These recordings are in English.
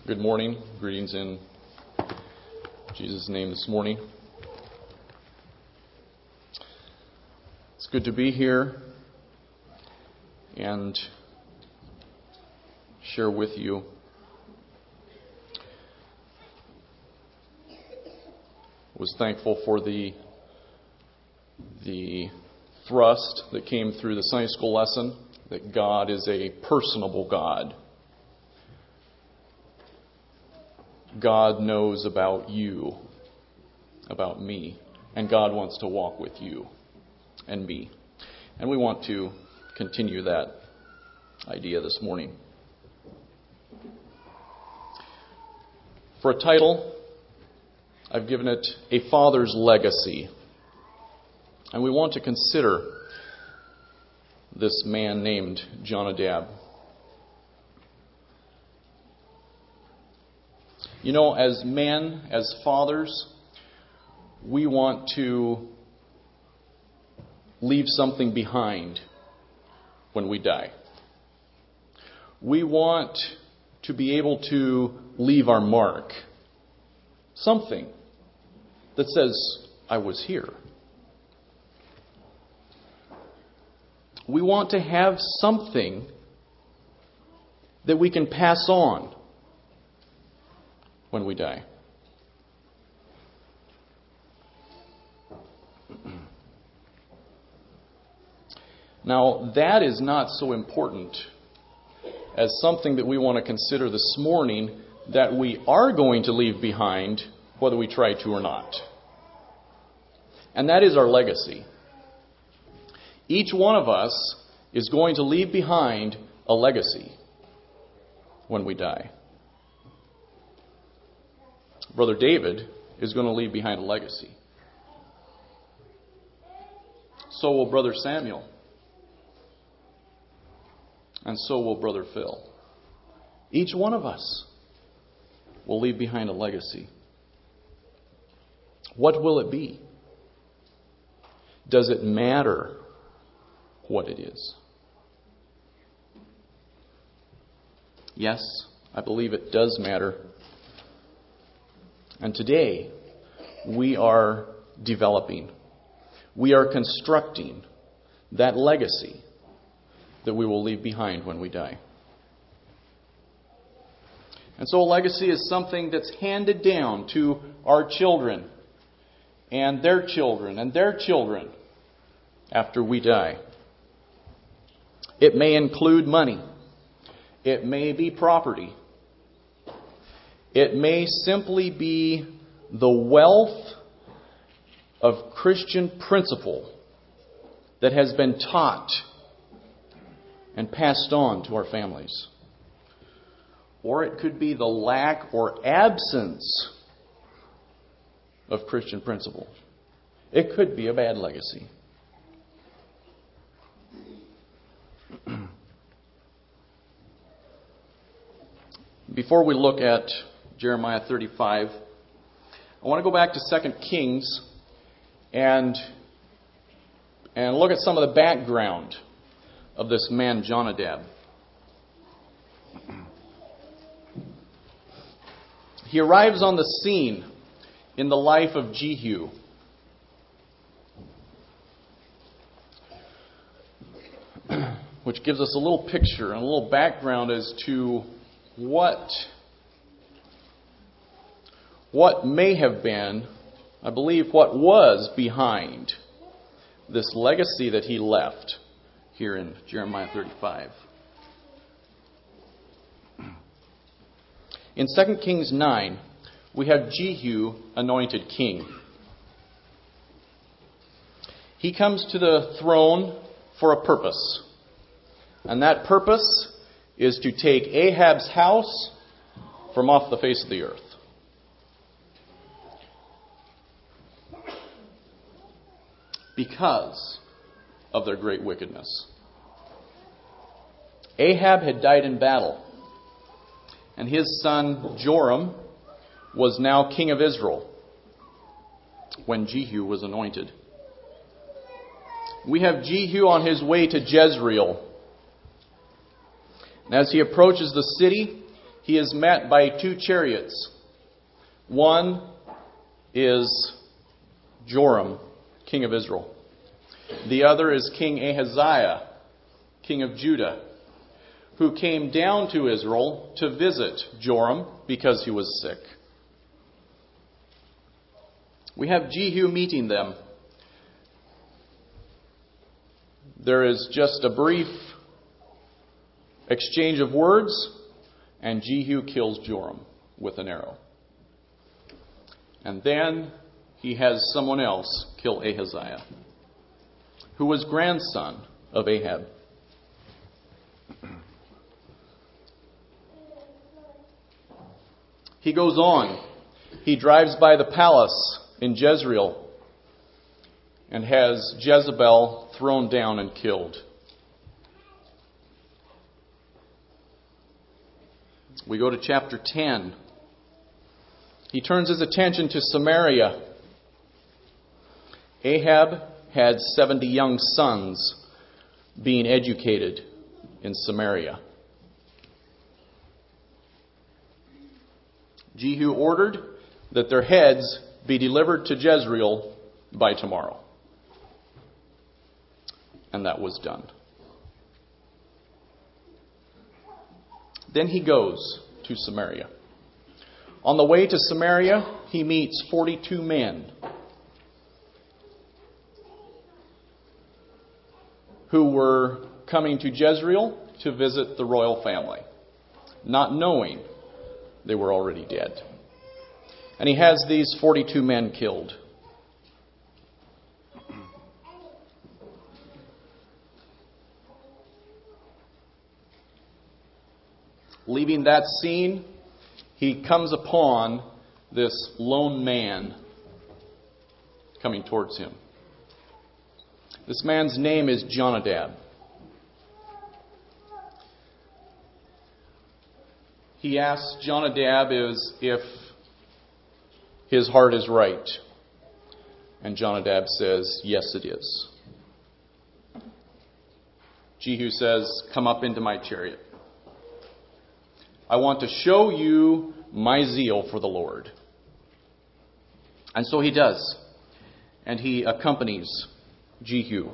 Good morning. Greetings in Jesus' name this morning. It's good to be here and share with you was thankful for the thrust that came through the Sunday school lesson that God is a personable God. God knows about you, about me, and God wants to walk with you and me. And we want to continue that idea this morning. For a title, I've given it A Father's Legacy. And we want to consider this man named Jonadab. You know, as men, as fathers, we want to leave something behind when we die. We want to be able to leave our mark. Something that says, I was here. We want to have something that we can pass on when we die. Now, that is not so important as something that we want to consider this morning that we are going to leave behind, whether we try to or not. And that is our legacy. Each one of us is going to leave behind a legacy when we die. Brother David is going to leave behind a legacy. So will Brother Samuel. And so will Brother Phil. Each one of us will leave behind a legacy. What will it be? Does it matter what it is? Yes, I believe it does matter. And today, we are developing, we are constructing that legacy that we will leave behind when we die. And so a legacy is something that's handed down to our children and their children and their children after we die. It may include money. It may be property. It may simply be the wealth of Christian principle that has been taught and passed on to our families. Or it could be the lack or absence of Christian principle. It could be a bad legacy. Before we look at Jeremiah 35, I want to go back to 2 Kings and look at some of the background of this man Jonadab. He arrives on the scene in the life of Jehu. Which gives us a little picture and a little background as to what may have been, I believe, what was behind this legacy that he left here in Jeremiah 35. In 2 Kings 9, we have Jehu anointed king. He comes to the throne for a purpose. And that purpose is to take Ahab's house from off the face of the earth. Because of their great wickedness. Ahab had died in battle, and his son Joram was now king of Israel when Jehu was anointed. We have Jehu on his way to Jezreel. And as he approaches the city, he is met by 2 chariots. One is Joram, king of Israel. The other is King Ahaziah, king of Judah, who came down to Israel to visit Joram because he was sick. We have Jehu meeting them. There is just a brief exchange of words, and Jehu kills Joram with an arrow. And then he has someone else kill Ahaziah, who was grandson of Ahab. He goes on. He drives by the palace in Jezreel and has Jezebel thrown down and killed. We go to chapter 10. He turns his attention to Samaria. Ahab had 70 young sons being educated in Samaria. Jehu ordered that their heads be delivered to Jezreel by tomorrow. And that was done. Then he goes to Samaria. On the way to Samaria, he meets 42 men who were coming to Jezreel to visit the royal family, not knowing they were already dead. And he has these 42 men killed. Leaving that scene, he comes upon this lone man coming towards him. This man's name is Jonadab. He asks Jonadab if his heart is right. And Jonadab says, yes, it is. Jehu says, come up into my chariot. I want to show you my zeal for the Lord. And so he does. And he accompanies Jehu.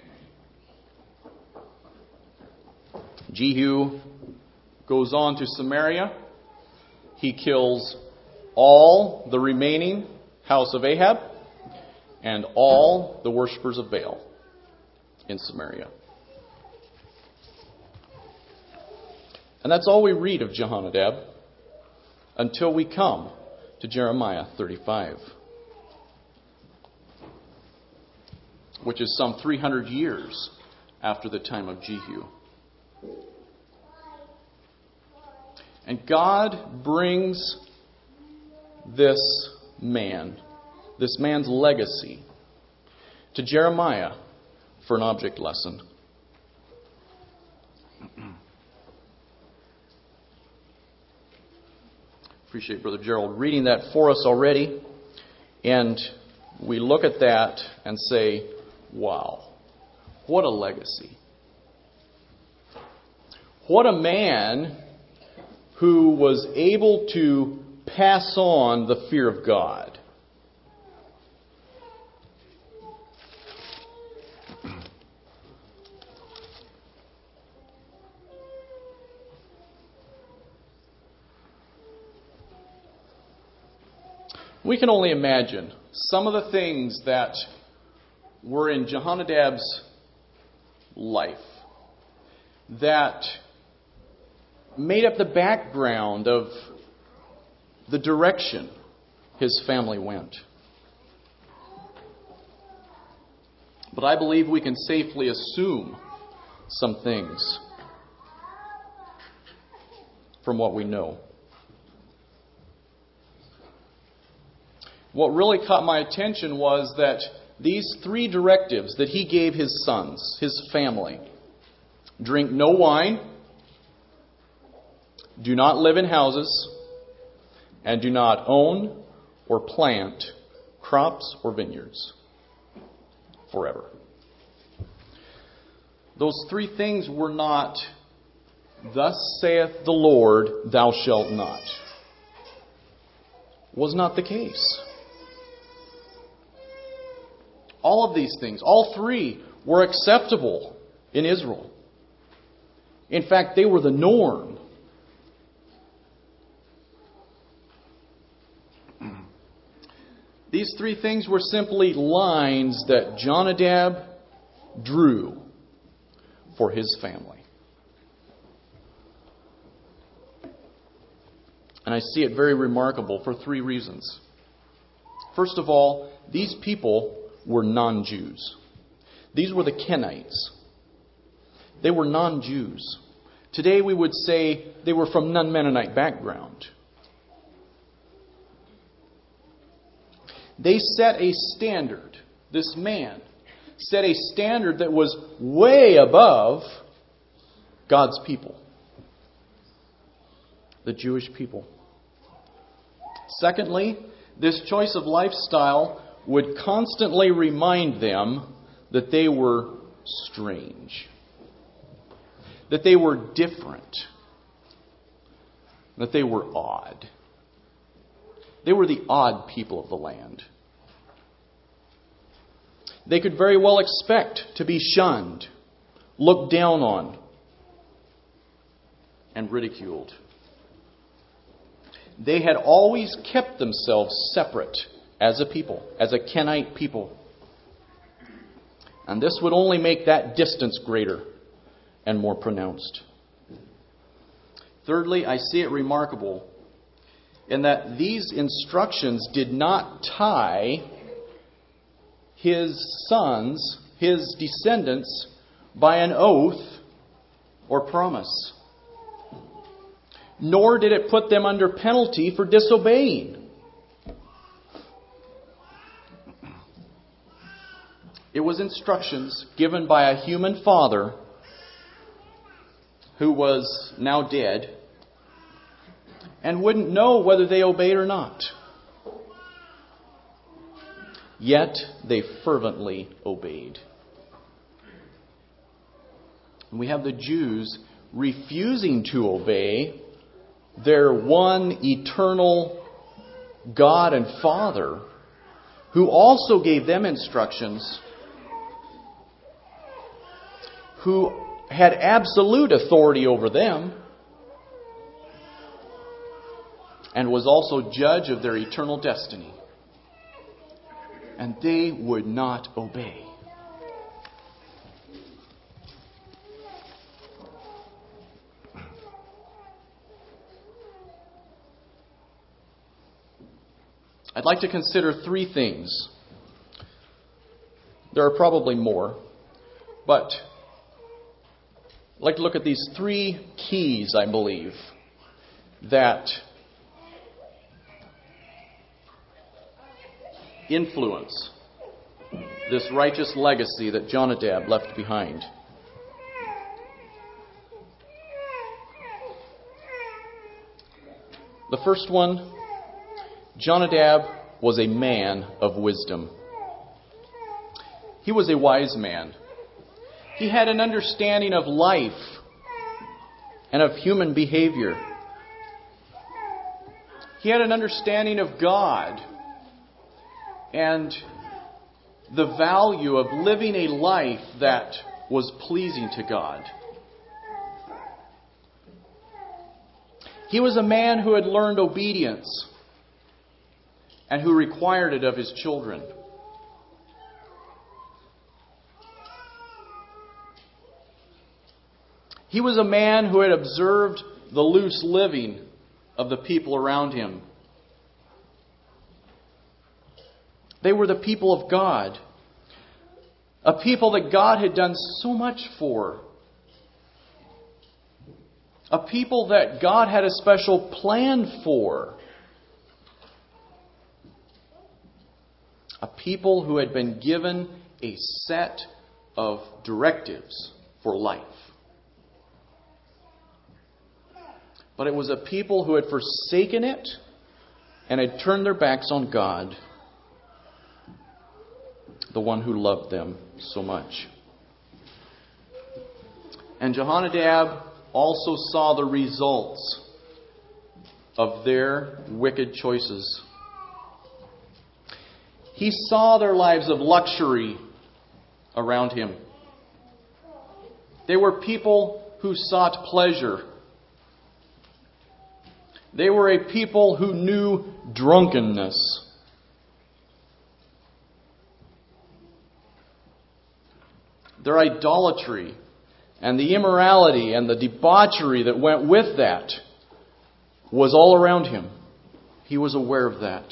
Jehu goes on to Samaria. He kills all the remaining house of Ahab and all the worshippers of Baal in Samaria. And that's all we read of Jehonadab until we come to Jeremiah 35, which is some 300 years after the time of Jehu. And God brings this man's legacy to Jeremiah for an object lesson. Appreciate Brother Gerald reading that for us already. And we look at that and say, wow, what a legacy. What a man who was able to pass on the fear of God. We can only imagine some of the things that were in Jehonadab's life that made up the background of the direction his family went. But I believe we can safely assume some things from what we know. What really caught my attention was that these 3 directives that he gave his sons, his family: drink no wine, do not live in houses, and do not own or plant crops or vineyards forever. Those 3 things were not Thus saith the Lord, thou shalt not, was not the case. All of these things, all three, were acceptable in Israel. In fact, they were the norm. These three things were simply lines that Jonadab drew for his family. And I see it very remarkable for three reasons. First of all, these people were non-Jews. These were the Kenites. They were non-Jews. Today we would say they were from non-Mennonite background. They set a standard. This man set a standard that was way above God's people, the Jewish people. Secondly, this choice of lifestyle would constantly remind them that they were strange, that they were different, that they were odd. They were the odd people of the land. They could very well expect to be shunned, looked down on, and ridiculed. They had always kept themselves separate as a people, as a Kenite people. And this would only make that distance greater and more pronounced. Thirdly, I see it remarkable in that these instructions did not tie his sons, his descendants, by an oath or promise. Nor did it put them under penalty for disobeying. It was instructions given by a human father who was now dead and wouldn't know whether they obeyed or not. Yet they fervently obeyed. And we have the Jews refusing to obey their one eternal God and Father, who also gave them instructions, who had absolute authority over them, and was also judge of their eternal destiny. And they would not obey. I'd like to consider three things. There are probably more, but I'd like to look at these three keys, I believe, that influence this righteous legacy that Jonadab left behind. The first one, Jonadab was a man of wisdom. He was a wise man. He had an understanding of life and of human behavior. He had an understanding of God and the value of living a life that was pleasing to God. He was a man who had learned obedience and who required it of his children. He was a man who had observed the loose living of the people around him. They were the people of God, a people that God had done so much for, a people that God had a special plan for, a people who had been given a set of directives for life. But it was a people who had forsaken it and had turned their backs on God, the one who loved them so much. And Jehonadab also saw the results of their wicked choices. He saw their lives of luxury around him. They were people who sought pleasure. They were a people who knew drunkenness. Their idolatry and the immorality and the debauchery that went with that was all around him. He was aware of that.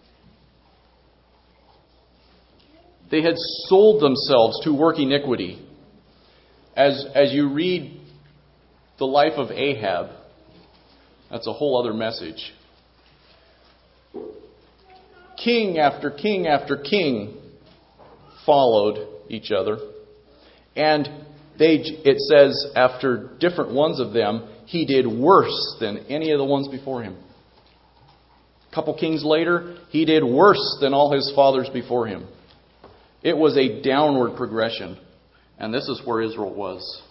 They had sold themselves to work iniquity. As you read the life of Ahab, that's a whole other message. King after king after king followed each other. And it says, after different ones of them, he did worse than any of the ones before him. A couple kings later, he did worse than all his fathers before him. It was a downward progression. And this is where Israel was.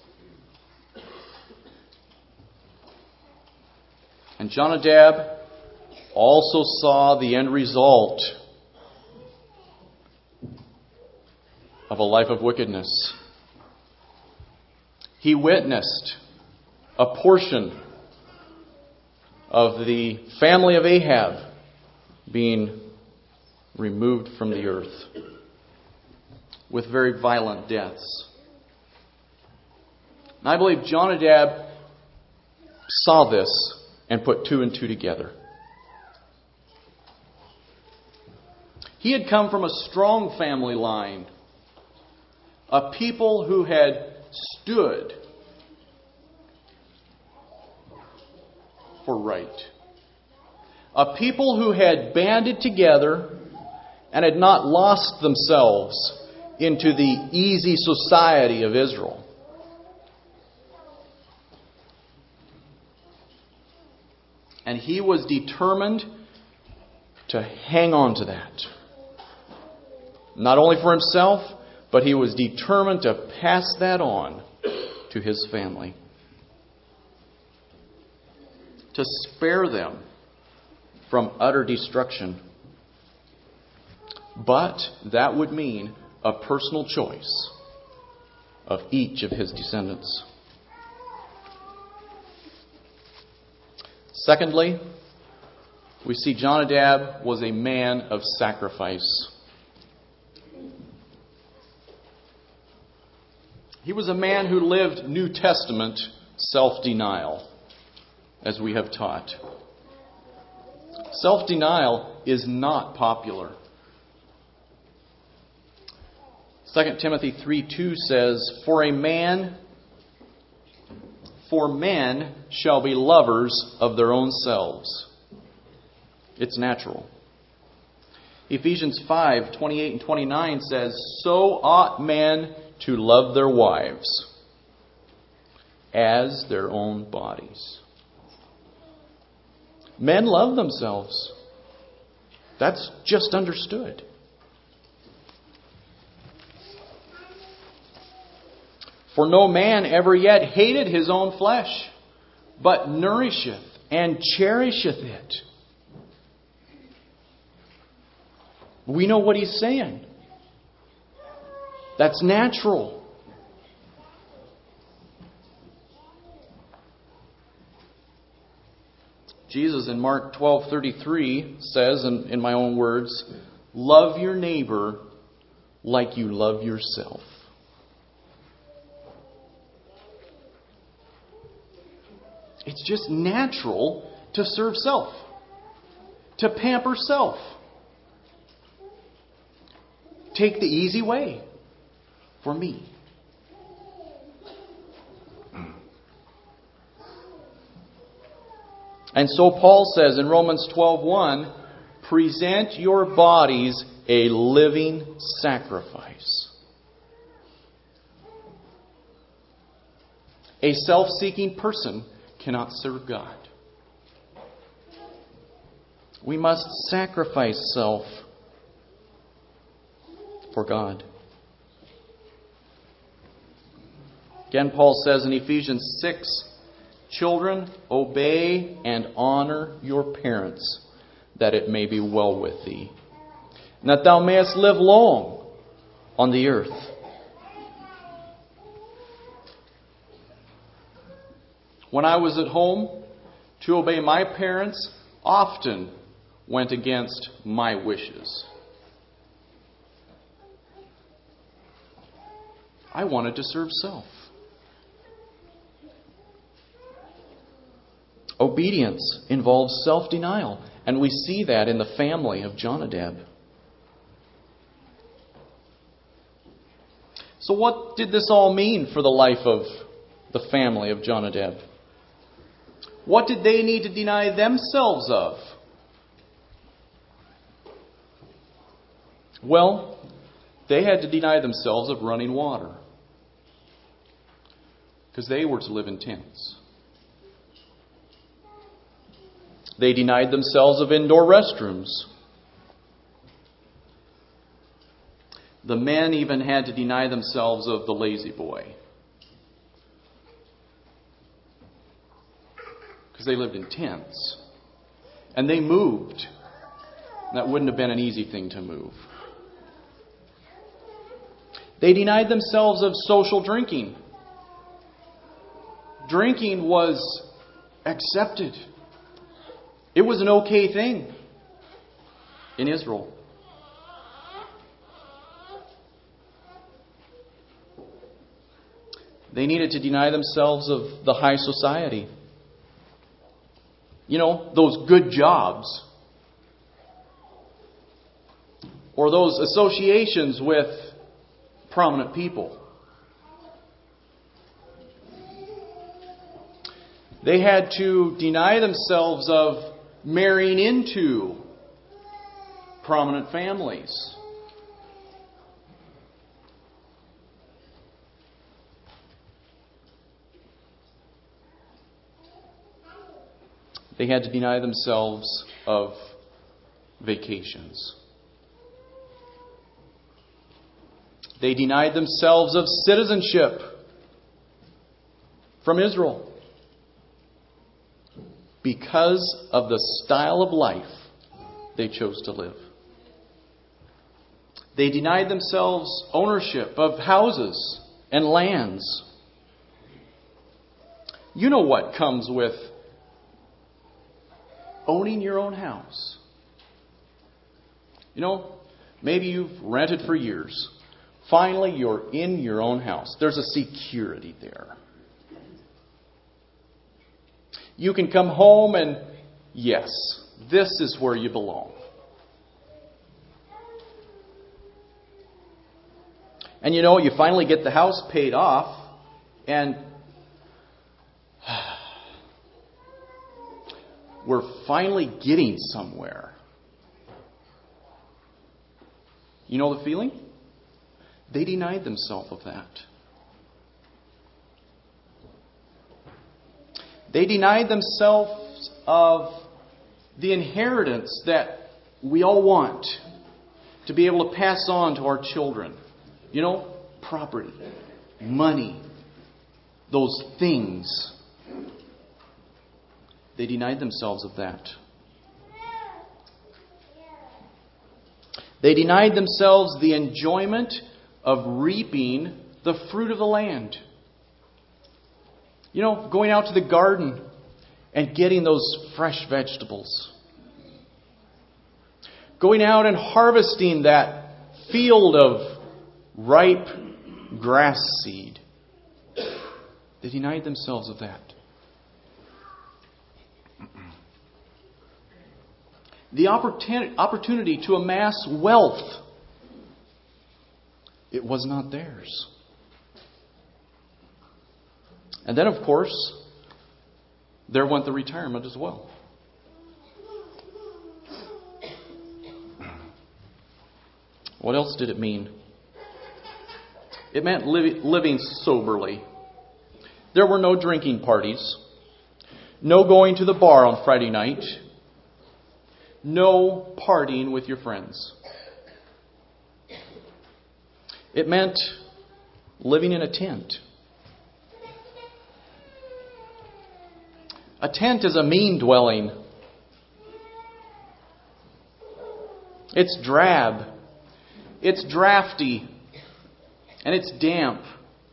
And Jonadab also saw the end result of a life of wickedness. He witnessed a portion of the family of Ahab being removed from the earth with very violent deaths. And I believe Jonadab saw this and put two and two together. He had come from a strong family line, a people who had stood for right, a people who had banded together and had not lost themselves into the easy society of Israel. And he was determined to hang on to that. Not only for himself, but he was determined to pass that on to his family. To spare them from utter destruction. But that would mean a personal choice of each of his descendants. Secondly, we see Jonadab was a man of sacrifice. He was a man who lived New Testament self-denial, as we have taught. Self-denial is not popular. 2 Timothy 3:2 says, For men shall be lovers of their own selves. It's natural. Ephesians 5:28 and 29 says, So ought men to love their wives as their own bodies. Men love themselves. That's just understood. For no man ever yet hated his own flesh, but nourisheth and cherisheth it. We know what he's saying. That's natural. Jesus in Mark 12:33 says, in my own words, love your neighbor like you love yourself. It's just natural to serve self, to pamper self. Take the easy way for me. And so Paul says in Romans 12:1, present your bodies a living sacrifice. A self-seeking person cannot serve God. We must sacrifice self for God. Again, Paul says in Ephesians Children, obey and honor your parents, that it may be well with thee, and that thou mayest live long on the earth. When I was at home, to obey my parents often went against my wishes. I wanted to serve self. Obedience involves self-denial, and we see that in the family of Jonadab. So what did this all mean for the life of the family of Jonadab? What did they need to deny themselves of? Well, they had to deny themselves of running water, because they were to live in tents. They denied themselves of indoor restrooms. The men even had to deny themselves of the lazy boy, because they lived in tents. And they moved. That wouldn't have been an easy thing to move. They denied themselves of social drinking. Drinking was accepted. It was an okay thing in Israel. They needed to deny themselves of the high society. You know, those good jobs. Or those associations with prominent people. They had to deny themselves of marrying into prominent families. They had to deny themselves of vacations. They denied themselves of citizenship from Israel because of the style of life they chose to live. They denied themselves ownership of houses and lands. You know what comes with owning your own house. You know, maybe you've rented for years. Finally, you're in your own house. There's a security there. You can come home and, yes, this is where you belong. And you know, you finally get the house paid off, and we're finally getting somewhere. You know the feeling? They denied themselves of that. They denied themselves of the inheritance that we all want to be able to pass on to our children. You know, property, money, those things. They denied themselves of that. They denied themselves the enjoyment of reaping the fruit of the land. You know, going out to the garden and getting those fresh vegetables. Going out and harvesting that field of ripe grass seed. They denied themselves of that. The opportunity to amass wealth, it was not theirs. And then, of course, there went the retirement as well. What else did it mean? It meant living soberly. There were no drinking parties, no going to the bar on Friday night, no partying with your friends. It meant living in a tent. A tent is a mean dwelling. It's drab. It's drafty. And it's damp.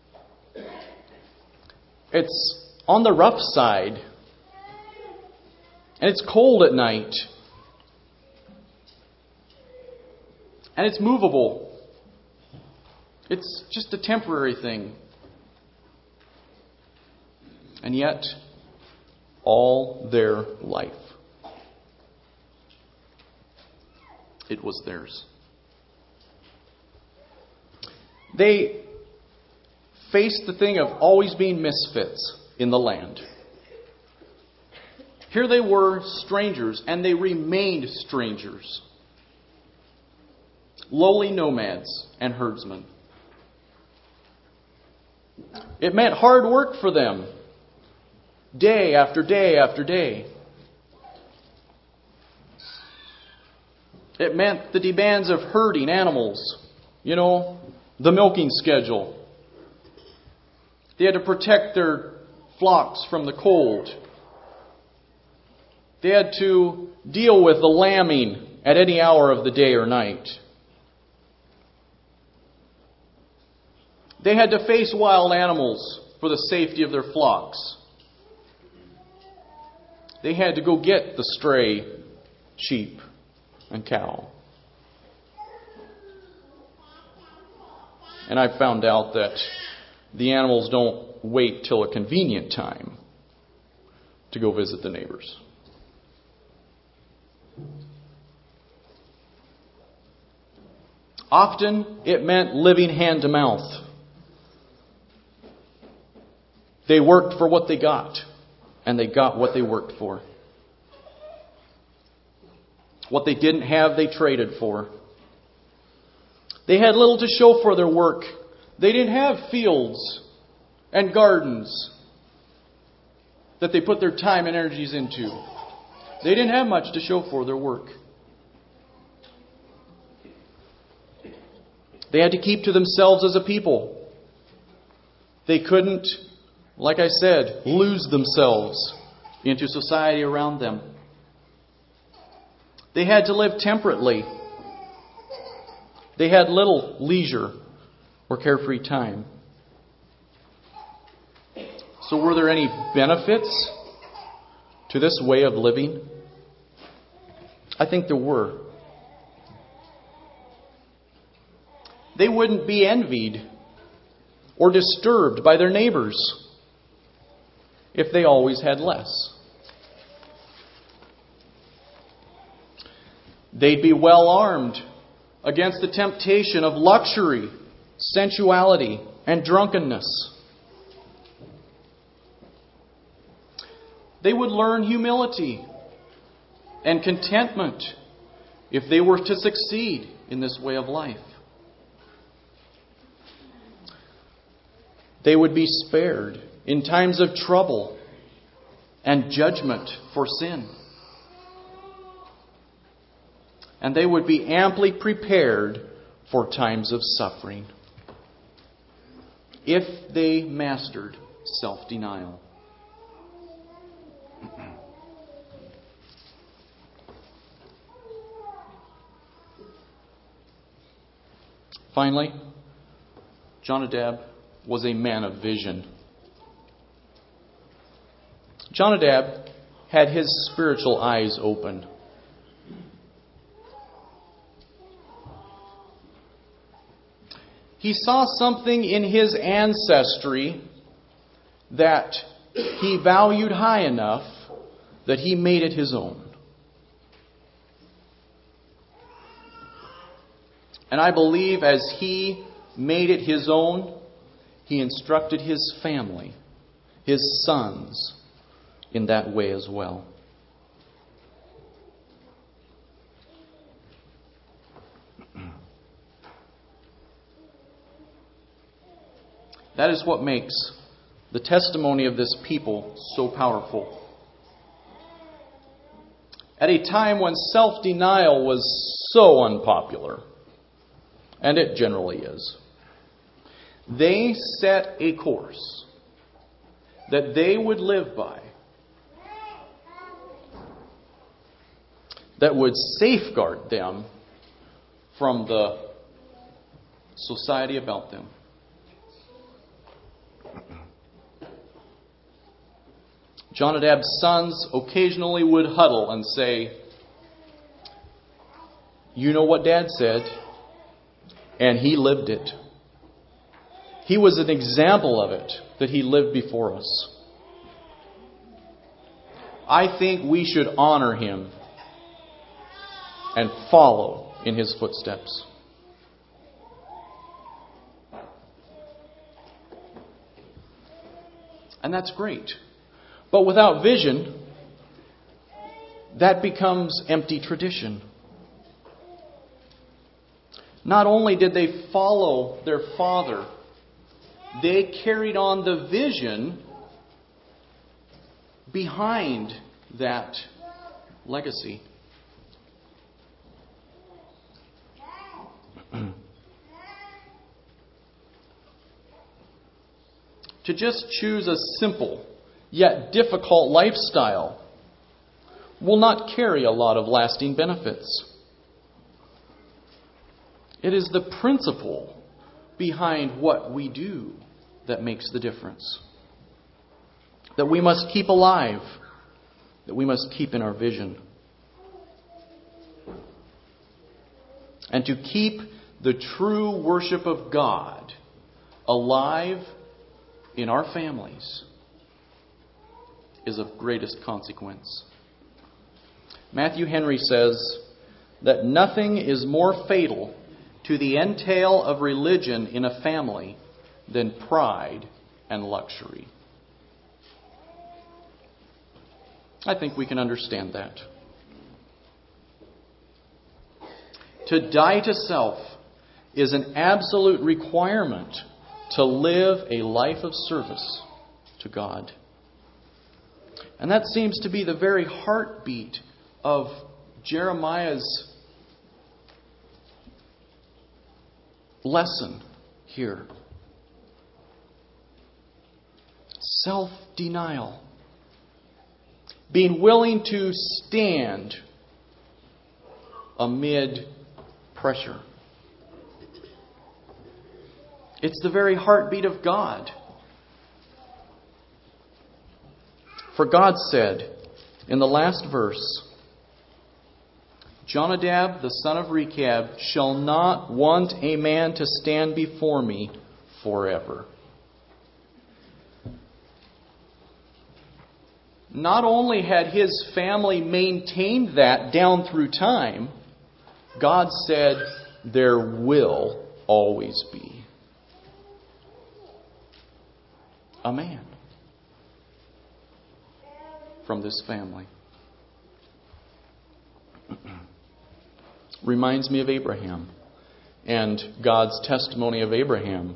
It's on the rough side. And it's cold at night. And it's movable. It's just a temporary thing. And yet, all their life, it was theirs. They faced the thing of always being misfits in the land. Here they were, strangers, and they remained strangers. Lowly nomads and herdsmen. It meant hard work for them, day after day after day. It meant the demands of herding animals, the milking schedule. They had to protect their flocks from the cold. They had to deal with the lambing at any hour of the day or night. They had to face wild animals for the safety of their flocks. They had to go get the stray sheep and cow. And I found out that the animals don't wait till a convenient time to go visit the neighbors. Often it meant living hand to mouth. They worked for what they got, and they got what they worked for. What they didn't have, they traded for. They had little to show for their work. They didn't have fields and gardens that they put their time and energies into. They didn't have much to show for their work. They had to keep to themselves as a people. They couldn't, like I said, lose themselves into society around them. They had to live temperately. They had little leisure or carefree time. So were there any benefits to this way of living? I think there were. They wouldn't be envied or disturbed by their neighbors if they always had less. They'd be well armed against the temptation of luxury, sensuality, and drunkenness. They would learn humility and contentment if they were to succeed in this way of life. They would be spared in times of trouble and judgment for sin. And they would be amply prepared for times of suffering if they mastered self-denial. Finally, Jonadab was a man of vision. Jonadab had his spiritual eyes open. He saw something in his ancestry that he valued high enough that he made it his own. And I believe as he made it his own, he instructed his family, his sons, in that way as well. That is what makes the testimony of this people so powerful. At a time when self-denial was so unpopular, and it generally is, they set a course that they would live by that would safeguard them from the society about them. Jonadab's sons occasionally would huddle and say, "You know what Dad said," and he lived it. He was an example of it, that he lived before us. I think we should honor him and follow in his footsteps. And that's great. But without vision, that becomes empty tradition. Not only did they follow their father, they carried on the vision behind that legacy. To just choose a simple yet difficult lifestyle will not carry a lot of lasting benefits. It is the principle behind what we do that makes the difference. That we must keep alive. That we must keep in our vision. And to keep the true worship of God alive in our families is of greatest consequence. Matthew Henry says that nothing is more fatal to the entail of religion in a family than pride and luxury. I think we can understand that. To die to self is an absolute requirement to live a life of service to God. And that seems to be the very heartbeat of Jeremiah's lesson here. Self-denial. Being willing to stand amid pressure. It's the very heartbeat of God. For God said in the last verse, "Jonadab, the son of Rechab, shall not want a man to stand before me forever." Not only had his family maintained that down through time, God said there will always be a man from this family. Reminds me of Abraham and God's testimony of Abraham.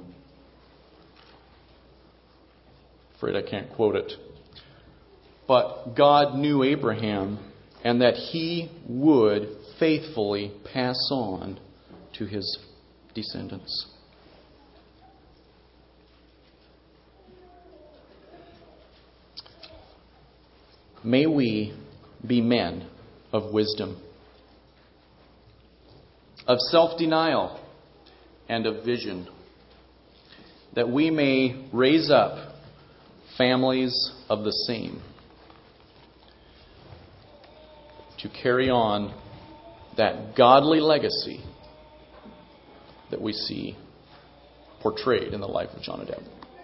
Afraid I can't quote it. But God knew Abraham and that he would faithfully pass on to his descendants. May we be men of wisdom, of self-denial, and of vision, that we may raise up families of the same, to carry on that godly legacy that we see portrayed in the life of Jonadab.